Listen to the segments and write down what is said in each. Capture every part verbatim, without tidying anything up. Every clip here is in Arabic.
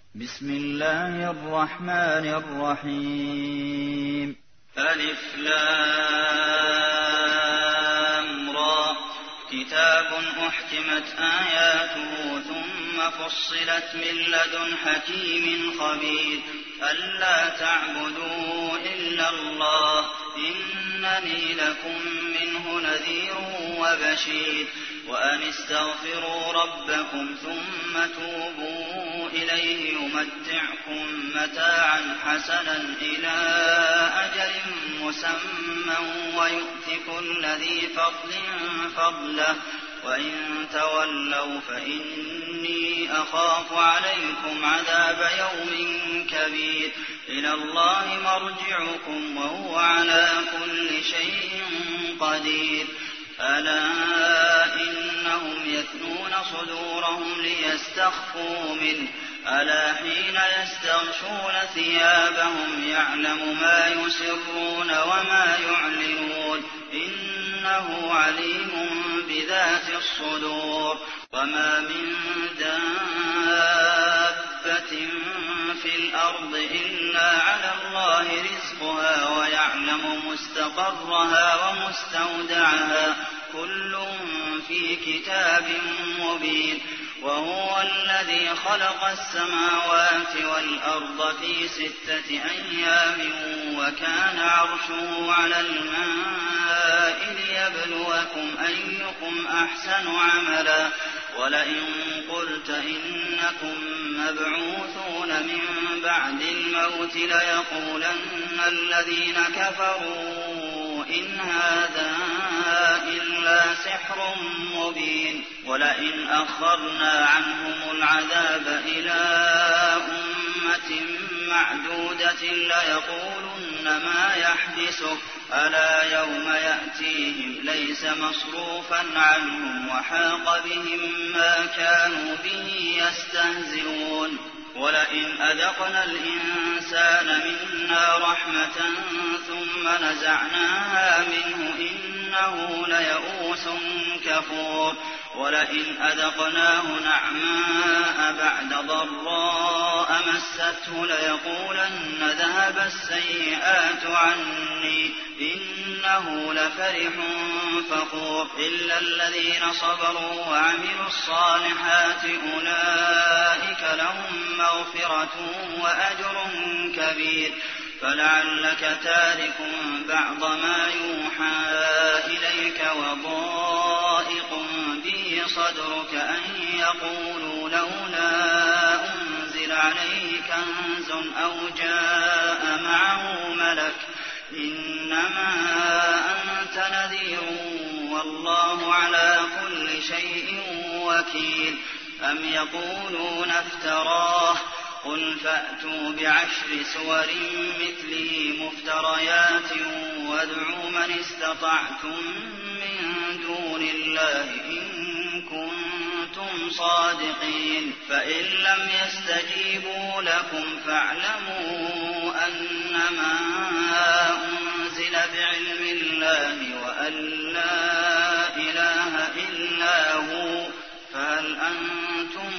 بسم الله الرحمن الرحيم. ألف لام را كتاب أحكمت آياته ثم فصلت من لدن حكيم خبير ألا تعبدوا إلا الله إنني لكم منه نذير وبشير وأن استغفروا ربكم ثم توبوا إليه يمتعكم متاعا حسنا إلى أجل مسمى ويؤت كل ذي فضل فضله وإن تولوا فإني أخاف عليكم عذاب يوم كبير إلى الله مرجعكم وهو على كل شيء قدير ألا إنهم يثنون صدورهم ليستخفوا منه ألا حين يستغشون ثيابهم يعلم ما يسرون وما يعلنون إنه عليم بذات الصدور وما من دابة في الأرض إلا على الله رزقها ويعلم مستقرها ومستودعها كل في كتاب مبين وهو الذي خلق السماوات والأرض في ستة أيام وكان عرشه على الماء ليبلوكم أيكم أحسن عملا ولئن قلت إنكم مبعوثون من بعد الموت ليقولن الذين كفروا إن هذا إلا سحر مبين ولئن أخرنا عنهم العذاب إلى أمة معدودة ليقولن ما يحدثه ألا يوم يأتيهم ليس مصروفا عنهم وحاق بهم ما كانوا به يستهزئون ولئن أذقنا الإنسان منا رحمة ثم نزعناها منه إنه ليئوس كفور ولئن أذقناه نعماء بعد ضراء مسته ليقولن ذهب السيئات عني إنه لفرح فخور إلا الذين صبروا وعملوا الصالحات أولئك لهم مغفرة وأجر كبير فلعلك تارك بعض ما يوحى إليك وضائق به صدرك أن يقولوا لولا أنزل عليه كنز أو جاء معه ملك إنما أنت نذير والله على كل شيء وكيل أم يقولون افتراه قل فأتوا بعشر سور مثله مفتريات وادعوا من استطعتم من دون الله إن كنتم صادقين فإن لم يستجيبوا لكم فاعلموا أنما أنزل بعلم الله وأن لا إله إلا هو فهل أنتم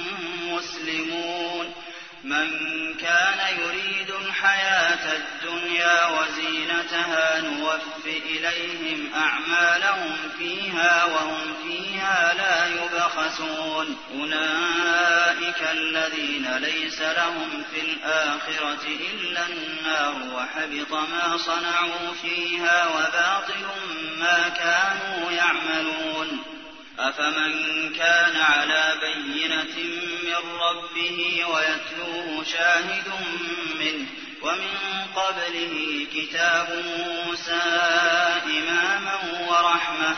مسلمون من كان يريد الحياة الدنيا وزينتها نوف إليهم أعمالهم فيها وهم فيها لا يبخسون أولئك الذين ليس لهم في الآخرة إلا النار وحبط ما صنعوا فيها وباطل ما كانوا يعملون أفمن كان على بينة من ربه ويتلوه شاهد منه ومن قبله كتاب موسى إماما ورحمة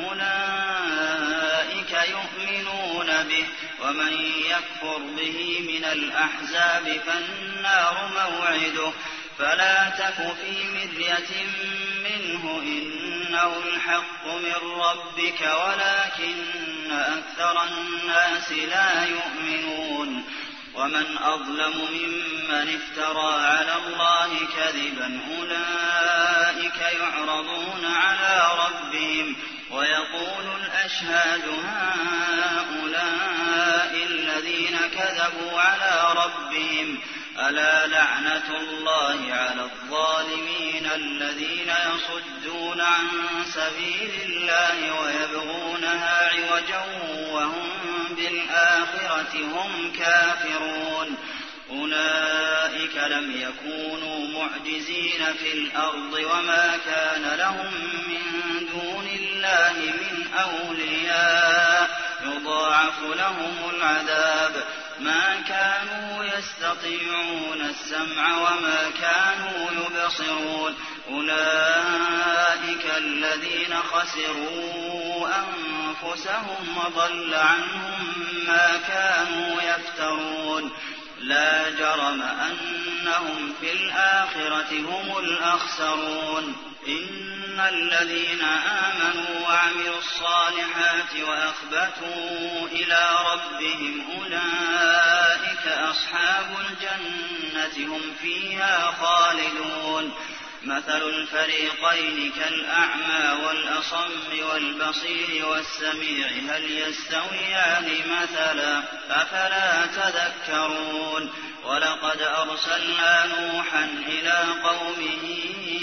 أولئك يؤمنون به ومن يكفر به من الأحزاب فالنار موعده فلا تك في مرية منه إنه الحق من ربك ولكن أكثر الناس لا يؤمنون ومن أظلم ممن افترى على الله كذبا أولئك يعرضون على ربهم ويقول الأشهاد هؤلاء الذين كذبوا على ربهم ربهم ألا لعنة الله على الظالمين الذين يصدون عن سبيل الله ويبغونها عوجا وهم بالآخرة هم كافرون أولئك لم يكونوا معجزين في الأرض وما كان لهم من دون الله من أولياء يضاعف لهم العذاب ما كانوا يستطيعون السمع وما كانوا يبصرون أولئك الذين خسروا أنفسهم وضل عنهم ما كانوا يفترون لا جرم أنهم في الآخرة هم الأخسرون إن الذين آمنوا وعملوا الصالحات وأخبتوا إلى ربهم أولئك أصحاب الجنة هم فيها خالدون مثل الفريقين كالأعمى والأصم والبصير والسميع هل يستويان مثلا أفلا تذكرون ولقد أرسلنا نوحا إلى قومه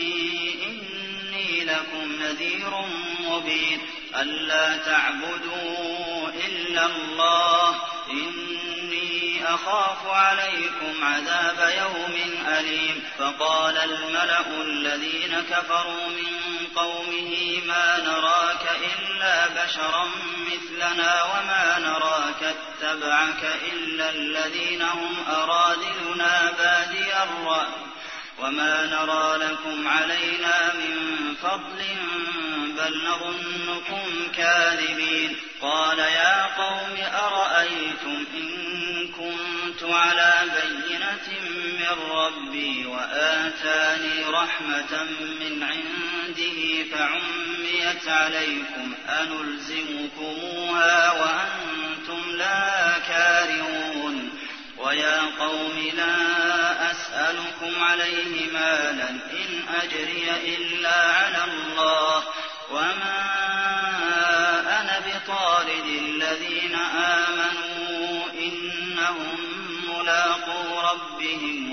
إني لكم نذير مبين ألا تعبدوا إلا الله إني أخاف عليكم عذاب يوم أليم فقال الملأ الذين كفروا من قومه ما نراك إلا بشرا مثلنا وما نراك اتبعك إلا الذين هم أرادلنا بادي الرأي وما نرى لكم علينا من فضل بل نظنكم كاذبين قال يا قوم أرأيتم إن كنت على بينة من ربي وآتاني رحمة من عنده فعميت عليكم أنلزمكموها وأنتم لا كارهون ويا قوم لا أسألكم عليه مالا إن أجري إلا على الله وما أنا بطارد الذين آمنوا إنهم ملاقو ربهم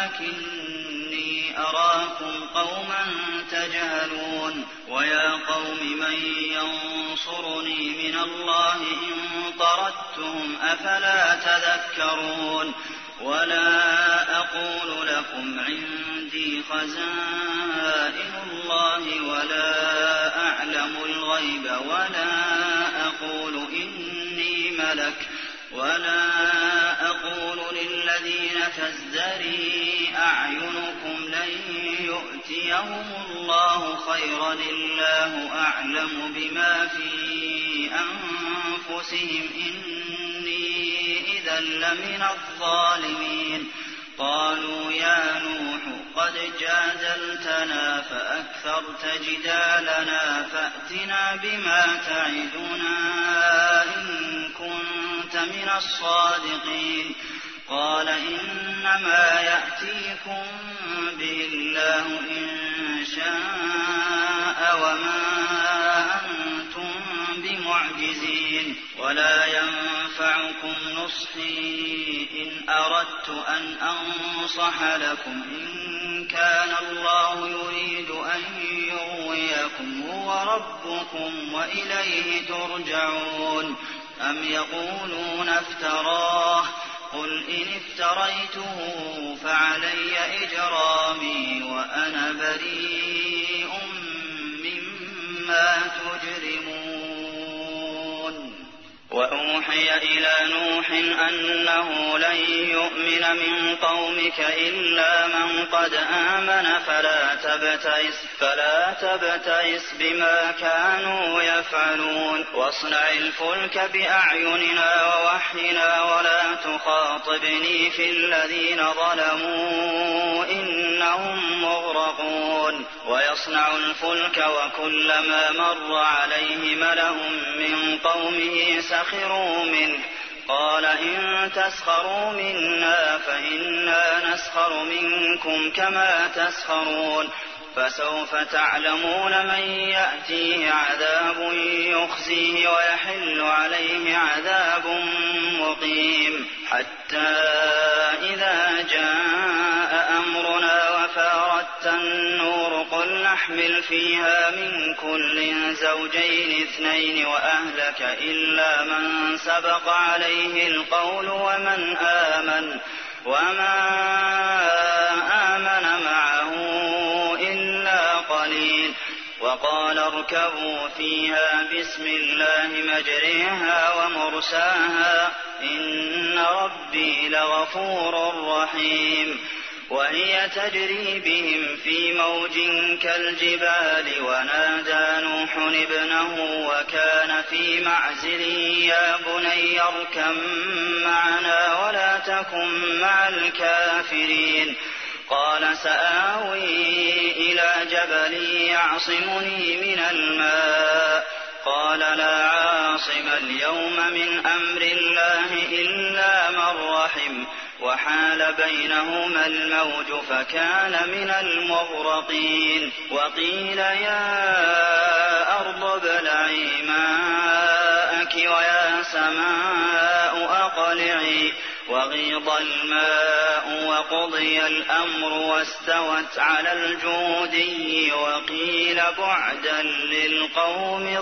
ولكني أراكم قوما تجهلون ويا قوم من ينصرني من الله إن طردتهم أفلا تذكرون ولا أقول لكم عندي خزائن الله ولا أعلم الغيب ولا أقول إني ملك ولا أقول للذين تزدري أعينكم لن يؤتيهم الله خيرا الله أعلم بما في أنفسهم إني إذا لمن الظالمين قالوا يا نوح قد جادلتنا فأكثرت جدالنا فأتنا بما تعدنا إن كنت من الصادقين قال إنما يأتيكم به الله إن شاء وما أنتم بمعجزين ولا ينفعكم نصحي إن أردت أن أنصح لكم إن كان الله يريد أن يغويكم هو ربكم وإليه ترجعون أم يقولون افتراه قل إن افتريته فعلي إجرامي وأنا بريء مما تجرمون وأوحي إلى نوح أنه لن يؤمن من قومك إلا من قد آمن فلا تبتئس فلا تبتئس بما كانوا يفعلون واصنع الفلك بأعيننا ووحينا ولا تخاطبني في الذين ظلموا إنهم مغرقون ويصنع الفلك وكلما مر عليه ملأ من قومه سخروا منه قال إن تسخروا منا فإنا نسخر منكم كما تسخرون فسوف تعلمون من يأتيه عذاب يخزيه ويحل عليه عذاب مقيم حتى إذا وقلنا احمل فيها من كل زوجين اثنين وأهلك إلا من سبق عليه القول ومن آمن وما آمن معه إلا قليل. وقال اركبوا فيها بسم الله مجريها ومرساها إن ربي لغفور رحيم. وهي تجري بهم في موج كالجبال ونادى نوح ابنه وكان في معزل يا بني اركب معنا ولا تكن مع الكافرين. قال سآوي إلى جبل يعصمني من الماء قال لا عاصم اليوم من أمر الله إلا من رحم وحال بينهما الموج فكان من المغرقين. وقيل يا أرض ابلعي ماءك ويا سماء أقلعي وغيض الماء وقضي الأمر واستوت على الجودي وقيل بعدا للقوم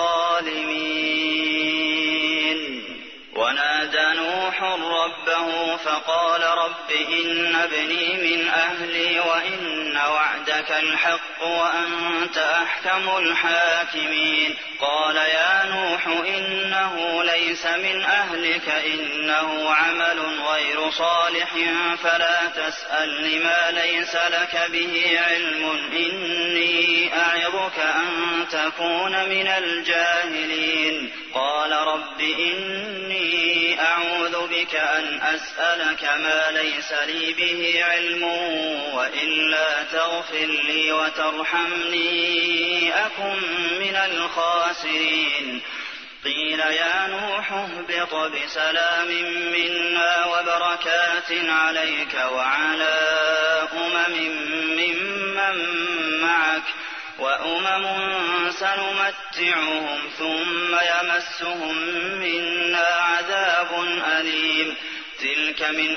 الظالمين. ونادى نوح ربه فقال رب إن ابني من أهلي وإن وعدك الحق وأنت أحكم الحاكمين. قال يا نوح إنه ليس من أهلك إنه عمل غير صالح فلا تسألني ما ليس لك به علم إني أعظك أن تكون من الجاهلين. قال رب إني أعوذ بك أن أسألك ما ليس لي به علم وإلا تغفر لي وترحمني أكن من الخاسرين. قيل يا نوح اهبط بسلام منا وبركات عليك وعلى أمم ممن معك وأمم سنمتعهم ثم يمسهم منا عذاب أليم. تلك من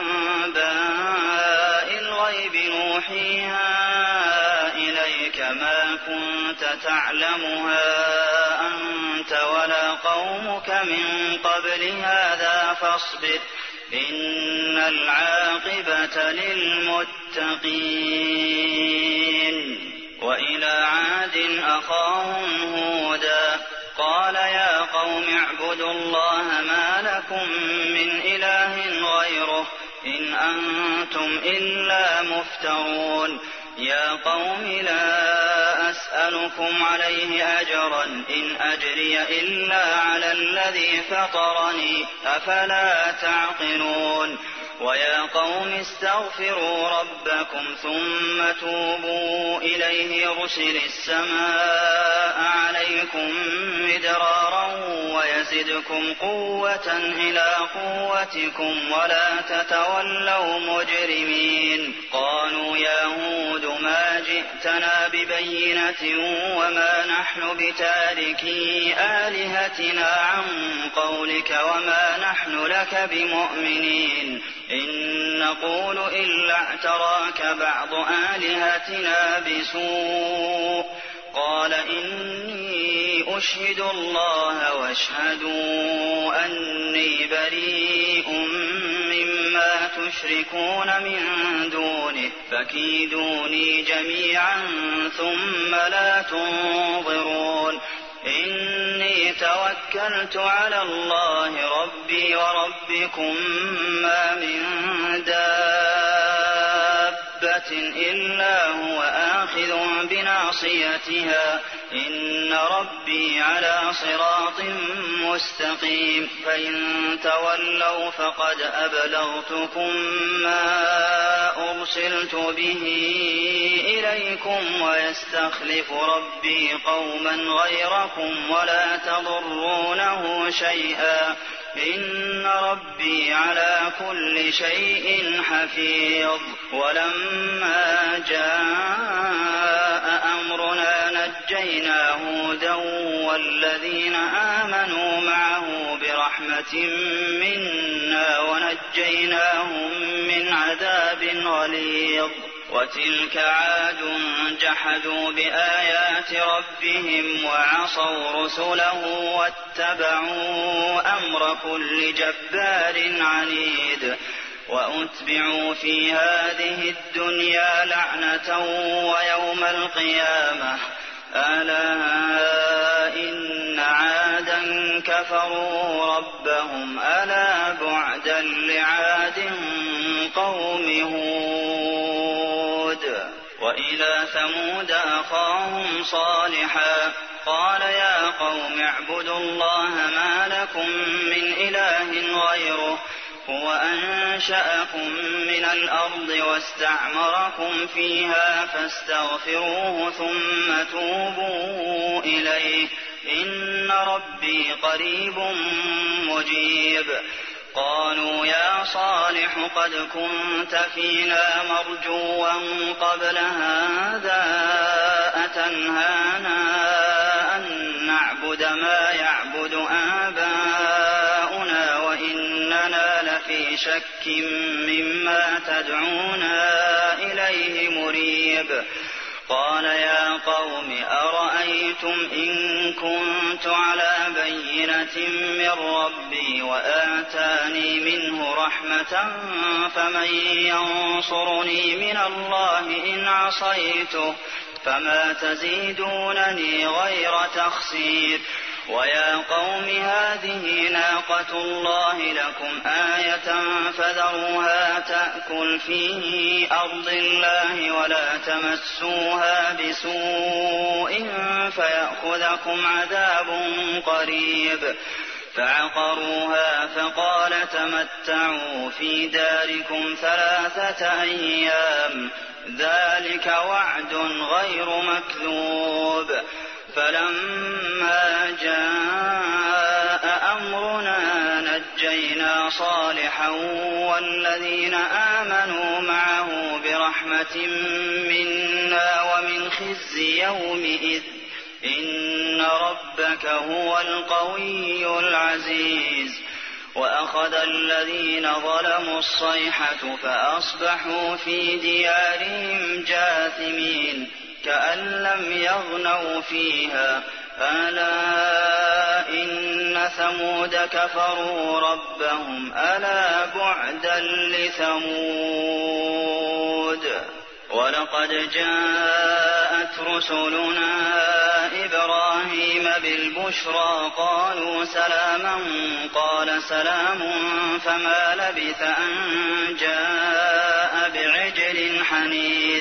أنباء الغيب نوحيها إليك ما كنت تعلمها أنت ولا قومك من قبل هذا فاصبر إن العاقبة للمتقين. وإلى عاد أخاهم هودا قال يا قوم اعبدوا الله ما لكم من إله غيره إن أنتم إلا مفترون. يا قوم لا أسألكم عليه أجرا إن أجري إلا على الذي فطرني أفلا تعقلون. ويا قوم استغفروا ربكم ثم توبوا إليه يرسل السماء عليكم مدرارا ويزدكم قوة إلى قوتكم ولا تتولوا مجرمين. قالوا يا هود ما جئتنا ببينة وما نحن بتاركي آلهتنا عن قولك وما نحن لك بمؤمنين إن نقول إلا اعتراك بعض آلهتنا بسوء. قال إني أشهد الله واشهدوا أني بريء مما تشركون من دونه فكيدوني جميعا ثم لا تنظرون. إني توكلت على الله ربي وربكم ما من دابة إلا هو آخذ بناصيتها إن ربي على صراط مستقيم. فإن تولوا فقد أبلغتكم ما أرسلت به إليكم ويستخلف ربي قوما غيركم ولا تضرونه شيئا إن ربي على كل شيء حفيظ. ولما جاء أمرنا نجينا هودا والذين آمنوا معه برحمة منا ونجيناهم من عذاب غليظ. وتلك عاد جحدوا بآيات ربهم وعصوا رسله واتبعوا أمر كل جبار عنيد وأتبعوا في هذه الدنيا لعنة ويوم القيامة ألا إن عادا كفروا ربهم ألا بعدا لعاد قوم هود. وإلى ثمود أخاهم صالحا قال يا قوم اعبدوا الله ما لكم من إله غيره هو أنشأكم من الأرض واستعمركم فيها فاستغفروه ثم توبوا إليه إن ربي قريب مجيب. قالوا يا صالح قد كنت فينا مرجوا قبل هذا أتنهانا أن نعبد ما يعبد آباؤنا وإننا لفي شك مما تدعونا إليه مريب. قال يا قوم أرأيتم إن كنت على بينة من ربي وآتاني منه رحمة فمن ينصرني من الله إن عصيته فما تزيدونني غير تخسير. ويا قوم هذه ناقة الله لكم آية فذروها تأكل في أرض الله ولا تمسوها بسوء فيأخذكم عذاب قريب. فعقروها فقال تمتعوا في داركم ثلاثة أيام ذلك وعد غير مكذوب. فلما جاء أمرنا نجينا صالحا والذين آمنوا معه برحمة منا ومن خزي يومئذ إن ربك هو القوي العزيز. وأخذ الذين ظلموا الصيحة فأصبحوا في ديارهم جاثمين كأن لم يغنوا فيها ألا إن ثمود كفروا ربهم ألا بعدا لثمود. ولقد جاءت رسلنا إبراهيم بالبشرى قالوا سلاما قال سلام فما لبث أن جاء بعجل حنيذ.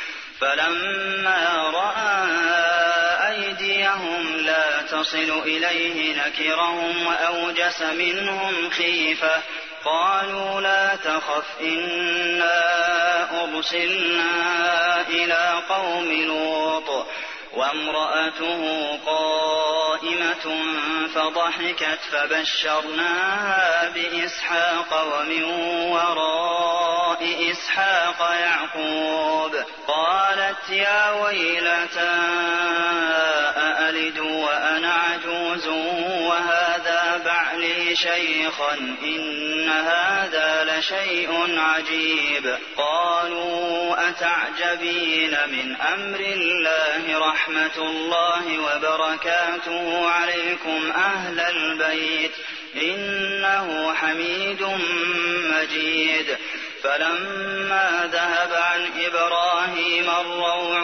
فلما رأى أيديهم لا تصل إليه نكرهم وأوجس منهم خيفة قالوا لا تخف إنا أرسلنا إلى قوم لوط وامرأته قائمة فضحكت فبشرناها بإسحاق ومن وراء إسحاق يعقوب. قالت يا ويلتى أألد وأنا عجوز وهذا بعلي شيخا إن هذا لشيء عجيب. قالوا أتعجبين من أمر الله رحمة الله وبركاته عليكم أهل البيت إنه حميد مجيد. فلما ذهب عن إبراهيم الروع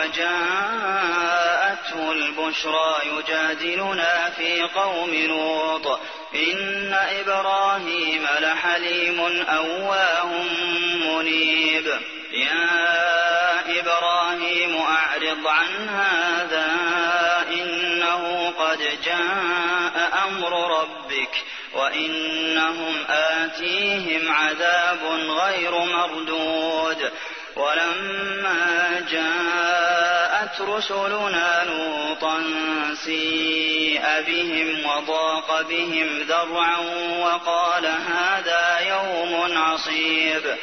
وجاءته البشرى يجادلنا في قوم لوط إن إبراهيم لحليم أواه منيب. يا إبراهيم أعرض عن هذا إنه قد جاء أمر ربك وإنهم آتيهم عذاب غير مردود. ولما جاءت رسلنا لوطا سيء بهم وضاق بهم ذرعا وقال هذا يوم عصيب.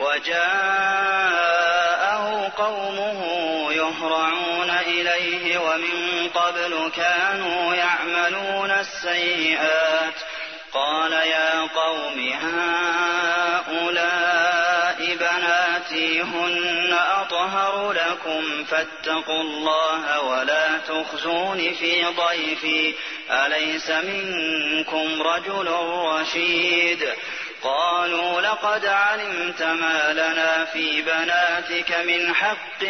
وجاءه قومه يهرعون إليه ومن قبل كانوا يعملون السيئات. قال يا قوم هؤلاء بنات صلاتي هن أطهر لكم فاتقوا الله ولا تخزون في ضيفي أليس منكم رجل رشيد قالوا لقد علمت ما لنا في بناتك من حق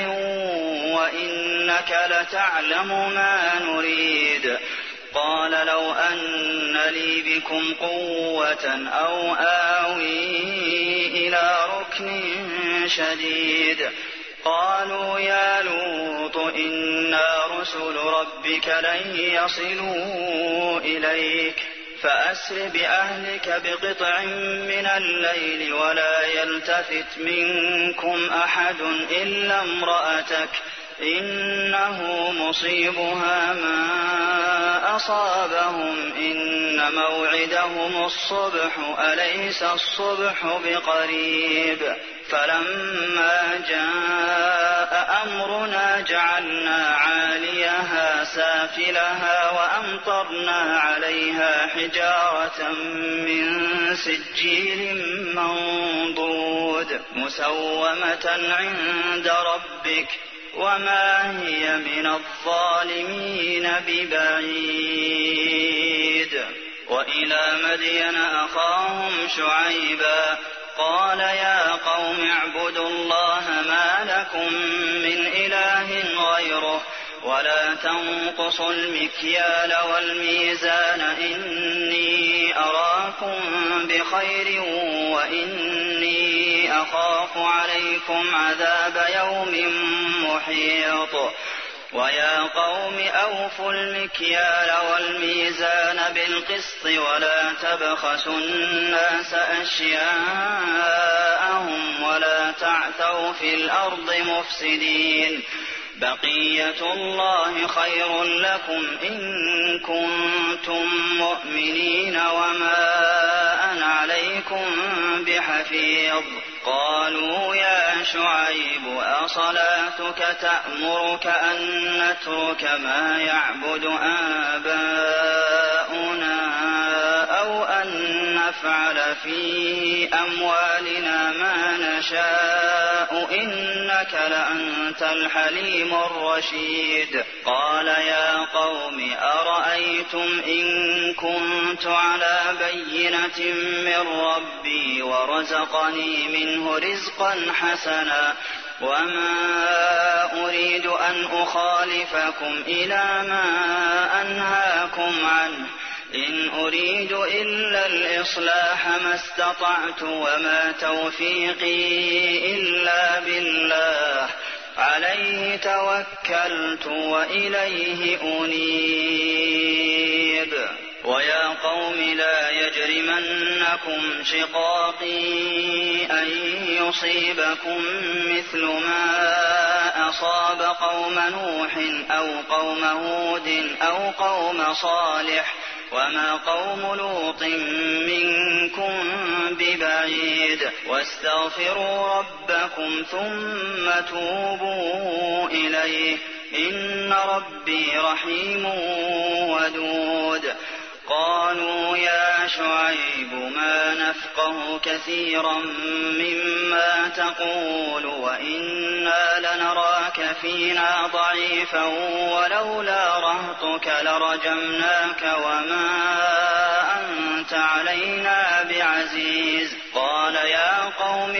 وإنك لتعلم ما نريد قال لو أن لي بكم قوة أو آوي إلى ركن شديد قالوا يا لوط إنا رسل ربك لن يصلوا إليك فأسر بأهلك بقطع من الليل ولا يلتفت منكم أحد إلا امرأتك إنه مصيبها ما أصابهم إن موعدهم الصبح أليس الصبح بقريب فلما جاء أمرنا جعلنا عاليها سافلها وأمطرنا عليها حجارة من سجيل منضود مسومة عند ربك وما هي من الظالمين ببعيد وإلى مدين أخاهم شعيبا قال يا قوم اعبدوا الله ما لكم من إله غيره ولا تنقصوا المكيال والميزان إني أراكم بخير وإني أخاف عليكم عذاب يوم محيط ويا قوم أوفوا المكيال والميزان بالقسط ولا تبخسوا الناس أشياءهم ولا تعثوا في الأرض مفسدين بقية الله خير لكم إن كنتم مؤمنين وما أنا عليكم بحفيظ قالوا يا شعيب أصلاتك تأمرك أن نترك ما يعبد آباؤنا أو أن نفعل في أموالنا ما نشاء إنك لأنت الحليم الرشيد قال يا قوم أرأيتم إن كنت على بينة من ربي ورزقني منه رزقا حسنا وما أريد أن أخالفكم إلى ما أنهاكم عنه إن أريد إلا الإصلاح ما استطعت وما توفيقي إلا بالله عليه توكلت وإليه أنيب ويا قوم لا يجرمنكم شقاقي أن يصيبكم مثل ما أصاب قوم نوح أو قوم هود أو قوم صالح وما قوم لوط منكم ببعيد واستغفروا ربكم ثم توبوا إليه إن ربي رحيم ودود قالوا يا شعيب ما نفقه كثيرا مما تقول وإنا لنراك فينا ضعيفا ولولا رهطك لرجمناك وما أنت علينا بعزيز قال يا قوم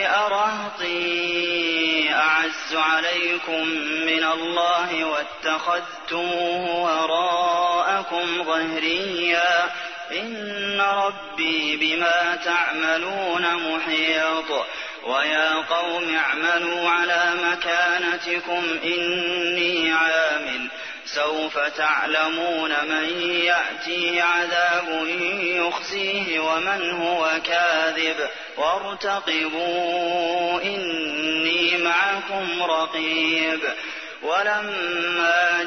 أرهطي أعز عليكم من الله واتخذتموه وراءكم ظهريا إن ربي بما تعملون محيط ويا قوم اعملوا على مكانتكم إني عامل سوف تعلمون من يأتيه عذاب يخزيه ومن هو كاذب وارتقبوا إني معكم رقيب ولما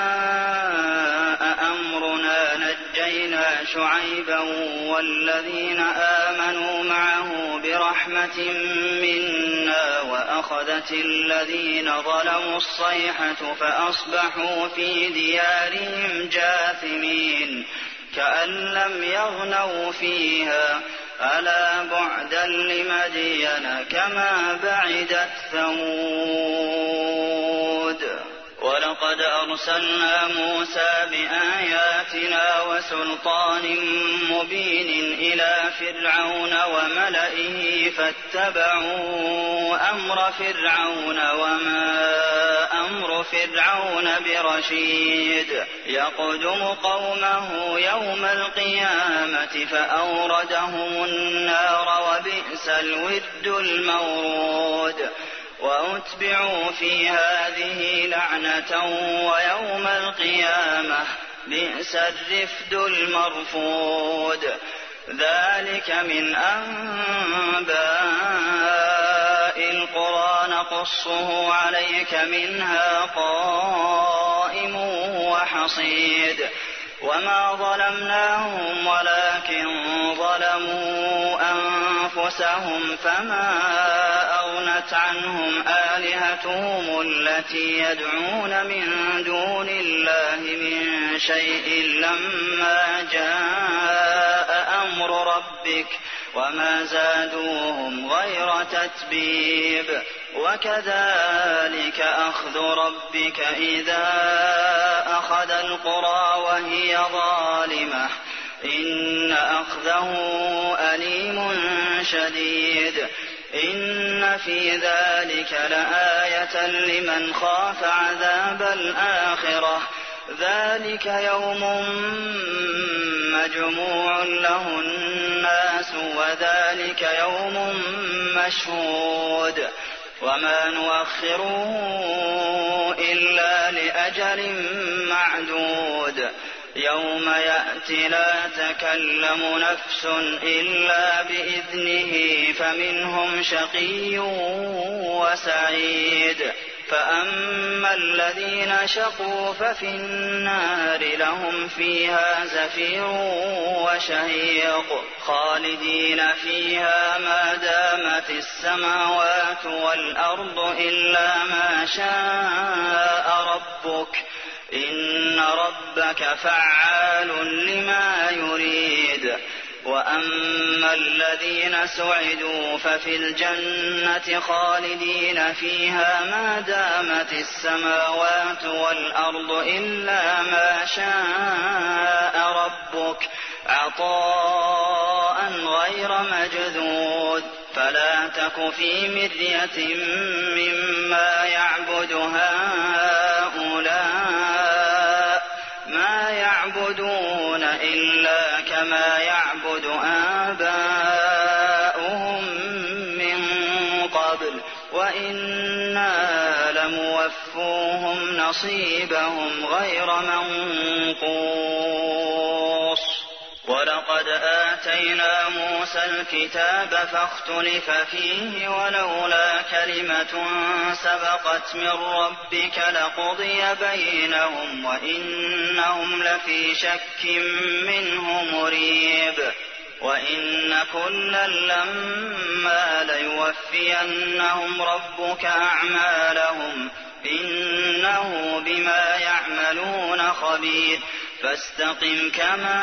جاء أمرنا نجينا شعيبا والذين آمنوا معه برحمة منا وأخذت الذين ظلموا الصيحة فأصبحوا في ديارهم جاثمين كأن لم يغنوا فيها ألا بعدا لمدين كما بعدت ثمود ولقد أرسلنا موسى بآياتنا وسلطان مبين إلى فرعون وملئه فاتبعوا أمر فرعون وما أمر فرعون برشيد يقدم قومه يوم القيامة فأوردهم النار وبئس الورد المورود وأتبعوا في هذه لعنة ويوم القيامة بئس الرفد المرفود ذلك من أنباء القرى نقصه عليك منها قائم وحصيد وما ظلمناهم ولكن ظلموا أنفسهم فما أغنت عنهم آلهتهم التي يدعون من دون الله من شيء لما جاء أمر ربك وما زادوهم غير تتبيب وكذلك أخذ ربك إذا أخذ القرى وهي ظالمة إن أخذه أليم شديد إن في ذلك لآية لمن خاف عذاب الآخرة ذلك يوم مجموع له الناس وذلك يوم مشهود وما نؤخره إلا لأجل معدود يوم يأتي لا تكلم نفس إلا بإذنه فمنهم شقي وسعيد فأما الذين شقوا ففي النار لهم فيها زفير وشهيق خالدين فيها ما دامت السماوات والأرض إلا ما شاء ربك إن ربك فعال لما يريد وأما الذين سعدوا ففي الجنة خالدين فيها ما دامت السماوات والأرض إلا ما شاء ربك عطاء غير مجذوذ فلا تك في مرية مما يعبد هؤلاء ما يعبدون إلا كما يعبد آباؤهم من قبل وإنا لموفوهم نصيبهم غير منقوص ولقد آتينا موسى الكتاب فاختلف فيه ولولا كلمة سبقت من ربك لقضي بينهم وإنهم لفي شك منه مريب وإن كلا لما ليوفينهم ربك أعمالهم إنه بما يعملون خبير فاستقم كما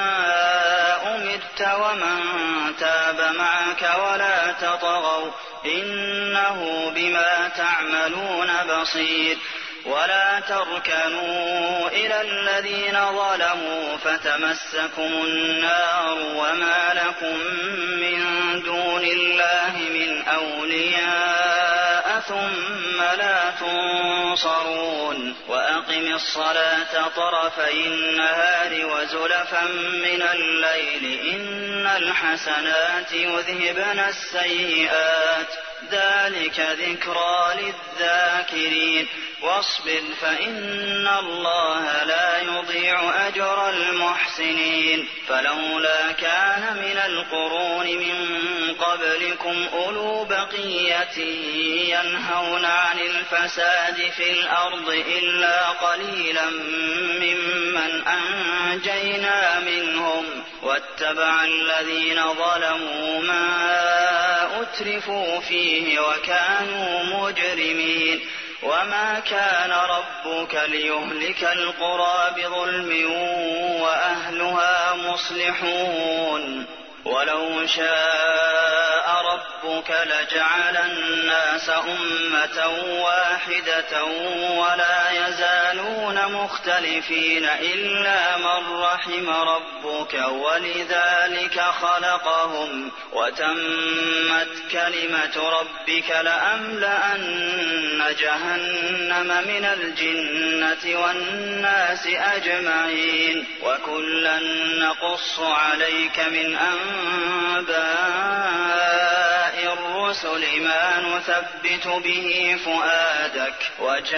أمرت ومن تاب معك ولا تطغوا إنه بما تعملون بصير ولا تركنوا إلى الذين ظلموا فتمسكم النار وما لكم من دون الله من أولياء ثم لا تنصرون وأقم الصلاة طرفي النهار وزلفا من الليل إن الحسنات يذهبن السيئات ذلك ذكرى للذاكرين واصبر فإن الله لا يضيع أجر المحسنين فلولا كان من القرون من قبلكم أولو بقية ينهون عن الفساد في الأرض إلا قليلا ممن أنجينا منهم واتبع الذين ظلموا ما أترفوا فيه وكانوا مجرمين وما كان ربك ليهلك القرى بظلم وأهلها مصلحون ولو شاء ربك لجعل الناس أمة واحدة ولا يزالون مختلفين إلا من رحم ربك ولذلك خلقهم وتمت كلمة ربك لأملأن جهنم من الجنة والناس أجمعين وكلا نقص عليك من أنباء الرسل ما نثبت به فؤادك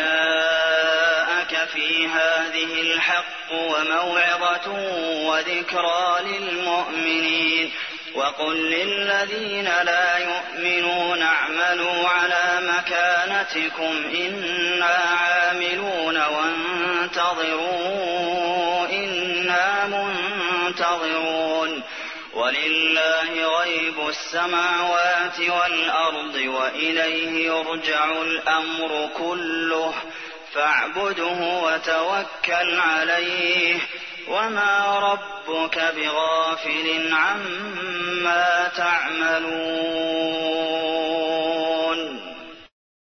وجاءك في هذه الحق وموعظة وذكرى للمؤمنين وقل للذين لا يؤمنون اعملوا على مكانتكم إنا عاملون وانتظروا إنا منتظرون ولله غيب السماوات والأرض وإليه يرجع الأمر كله فاعبده وتوكل عليه وما ربك بغافل عما تعملون